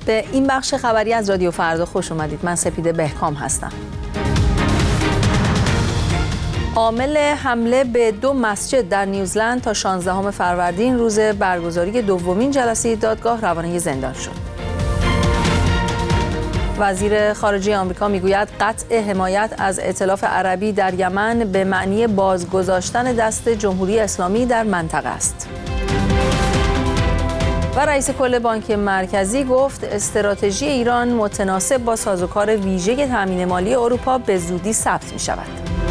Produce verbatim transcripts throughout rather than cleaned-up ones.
به این بخش خبری از رادیو فردا خوش اومدید. من سپیده بهکام هستم. عامل حمله به دو مسجد در نیوزلند تا شانزدهم فروردین روز برگزاری دومین جلسه دادگاه روانه زندان شد. وزیر خارجه آمریکا میگوید قطع حمایت از ائتلاف عربی در یمن به معنی بازگذاشتن دست جمهوری اسلامی در منطقه است. و رئیس کل بانک مرکزی گفت استراتژی ایران متناسب با سازوکار ویژه تامین مالی اروپا به زودی ثبت می شود.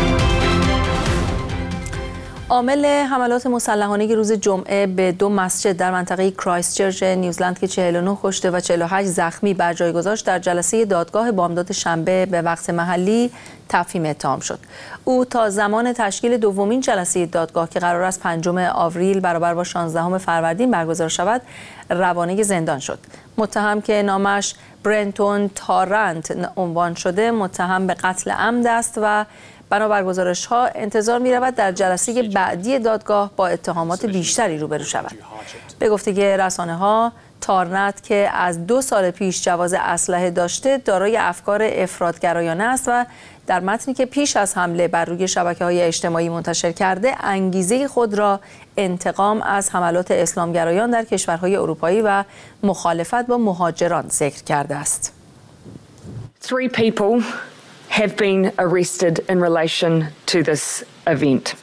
عامل حملات مسلحانه روز جمعه به دو مسجد در منطقه کرایستچرچ نیوزلند که چهل و نه کشته و چهل و هشت زخمی بر جای گذاشت در جلسه دادگاه بامداد شنبه به وقت محلی تفهیم اتهام شد. او تا زمان تشکیل دومین جلسه دادگاه که قرار است پنجم آوریل برابر با شانزدهم فروردین برگزار شود روانه زندان شد. متهم که نامش برنتون تارنت عنوان شده متهم به قتل عمد است و بنابر گزارش‌ها انتظار می‌رود در جلسه بعدی دادگاه با اتهامات بیشتری روبرو شود. به گفته رسانه‌ها تارنت که از دو سال پیش جواز اسلحه داشته دارای افکار افراط‌گرایانه است و در متنی که پیش از حمله بر روی شبکه‌های اجتماعی منتشر کرده انگیزه خود را انتقام از حملات اسلامگرایان در کشورهای اروپایی و مخالفت با مهاجران ذکر کرده است. Three people have been arrested in relation to this event.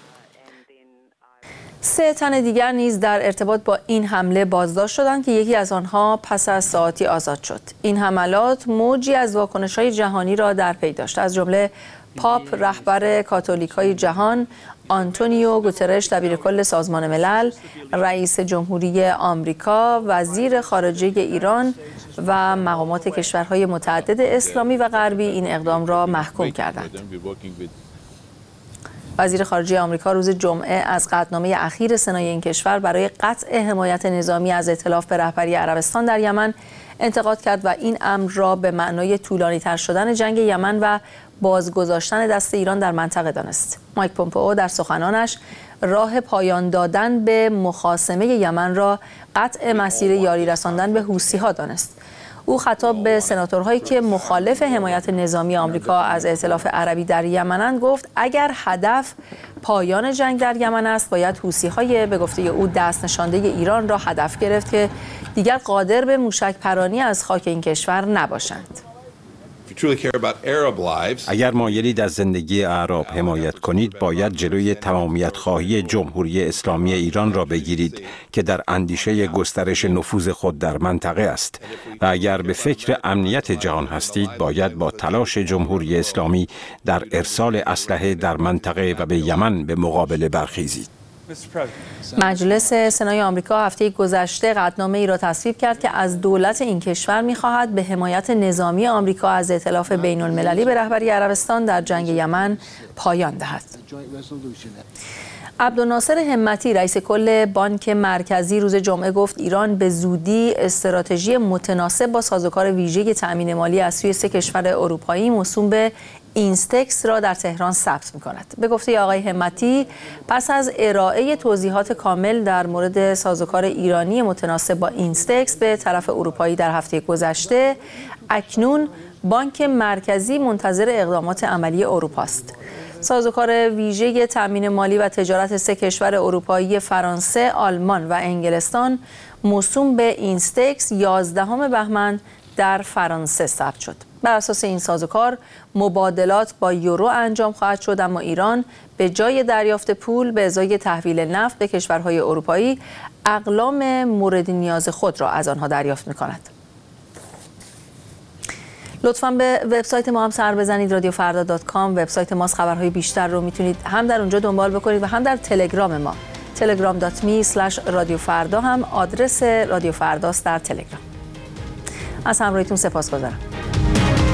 سه تن دیگر نیز در ارتباط با این حمله بازداشت شدند که یکی از آنها پس از ساعاتی آزاد شد. این حملات موجی از واکنش‌های جهانی را در پی داشت، از جمله پاپ رهبر کاتولیک‌های جهان، آنتونیو گوترش دبیرکل سازمان ملل، رئیس جمهوری آمریکا، وزیر خارجه ایران و مقامات کشورهای متعدد اسلامی و غربی این اقدام را محکوم کردند. وزیر خارجه آمریکا روز جمعه از قطعنامه اخیر سنای این کشور برای قطع حمایت نظامی از ائتلاف به رهبری عربستان در یمن انتقاد کرد و این امر را به معنای طولانی‌تر شدن جنگ یمن و بازگذاشتن دست ایران در منطقه دانست. مایک پومپئو در سخنانش راه پایان دادن به مخاصمه یمن را قطع مسیر یاری رساندن به حوثی‌ها دانست. او خطاب به سناتورهایی که مخالف حمایت نظامی آمریکا از ائتلاف عربی در یمنند گفت اگر هدف پایان جنگ در یمن است باید حوثی‌های به گفته او دست نشانده ایران را هدف گرفت که دیگر قادر به موشک پرانی از خاک این کشور نباشند. اگر مایلید از زندگی اعراب حمایت کنید باید جلوی تمامیت خواهی جمهوری اسلامی ایران را بگیرید که در اندیشه گسترش نفوذ خود در منطقه است و اگر به فکر امنیت جهان هستید باید با تلاش جمهوری اسلامی در ارسال اسلحه در منطقه و به یمن به مقابله برخیزید. مجلس سنای آمریکا هفته گذشته قطعنامه ای را تصویب کرد که از دولت این کشور می‌خواهد به حمایت نظامی آمریکا از ائتلاف بین‌المللی به رهبری عربستان در جنگ یمن پایان دهد. عبدالناصر همتی رئیس کل بانک مرکزی روز جمعه گفت ایران به زودی استراتژی متناسب با سازوکار ویژه تأمین مالی از سوی سه کشور اروپایی موسوم به اینستکس را در تهران ثبت می‌کند. به گفته آقای همتی پس از ارائه توضیحات کامل در مورد سازوکار ایرانی متناسب با اینستکس به طرف اروپایی در هفته گذشته، اکنون بانک مرکزی منتظر اقدامات عملی اروپا است. سازوکار ویژه تأمین مالی و تجارت سه کشور اروپایی فرانسه، آلمان و انگلستان موسوم به اینستکس یازدهم بهمن در فرانسه ثبت شد. بر اساس این سازوکار مبادلات با یورو انجام خواهد شد، اما ایران به جای دریافت پول به ازای تحویل نفت به کشورهای اروپایی اقلام مورد نیاز خود را از آنها دریافت می‌کند. لطفاً به وبسایت ما هم سر بزنید رادیو فردا دات کام. وبسایت ماست، خبرهای بیشتر رو میتونید هم در اونجا دنبال بکنید و هم در تلگرام ما تلگرام دات می اسلش رادیو فردا هم آدرس رادیو فرداست در تلگرام. از همراهیتون سپاسگزارم.